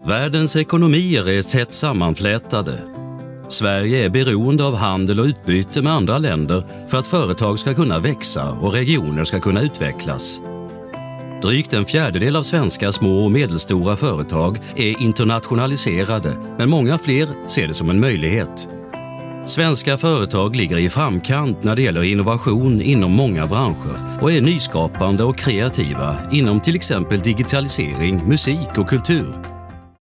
Världens ekonomier är tätt sammanflätade. Sverige är beroende av handel och utbyte med andra länder för att företag ska kunna växa och regioner ska kunna utvecklas. Drygt en fjärdedel av svenska små och medelstora företag är internationaliserade, men många fler ser det som en möjlighet. Svenska företag ligger i framkant när det gäller innovation inom många branscher och är nyskapande och kreativa inom till exempel digitalisering, musik och kultur.